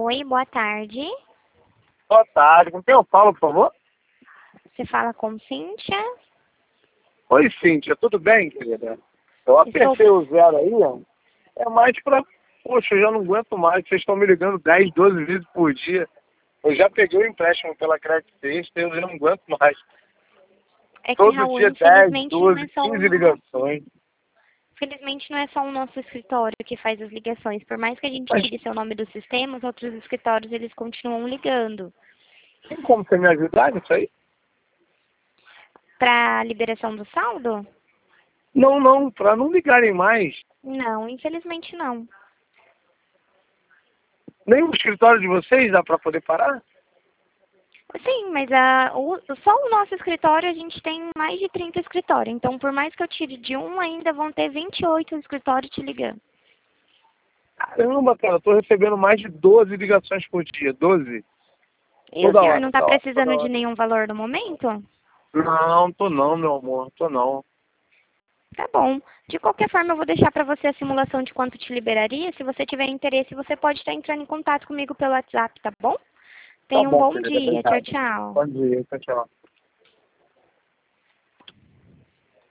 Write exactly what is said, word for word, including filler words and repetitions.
Oi, boa tarde. Boa tarde. Com quem eu falo, por favor? Você fala com Cíntia? Oi, Cíntia. Tudo bem, querida? Eu apertei Estou... o zero aí, ó. É mais pra... Poxa, eu já não aguento mais. Vocês estão me ligando dez, doze vezes por dia. Eu já peguei o empréstimo pela Credit Sexta e eu já não aguento mais. É que, Todo Raul, dia dez, infelizmente não é doze, só quinze o... ligações. Infelizmente não é só o nosso escritório que faz as ligações. Por mais que a gente Mas tire seu nome do sistema, os outros escritórios eles continuam ligando. tem como você me ajudar nisso aí? Para liberação do saldo? Não, não. Pra não ligarem mais. Não, infelizmente não. Nem o escritório de vocês dá pra poder parar? Sim, mas a, o, só o nosso escritório a gente tem mais de trinta escritórios. Então, por mais que eu tire de um, ainda vão ter vinte e oito escritórios te ligando. Caramba, cara. Eu tô recebendo mais de doze ligações por dia. doze. E o Toda senhor não hora, está toda hora, toda precisando de hora. nenhum valor no momento? Não, tô não, meu amor. Tô não. Tá bom. De qualquer forma, eu vou deixar para você a simulação de quanto te liberaria. Se você tiver interesse, você pode estar entrando em contato comigo pelo WhatsApp, tá bom? Tá Tenha um bom, bom querida. dia. Tchau, Obrigado. tchau. Bom dia. Tchau, tchau.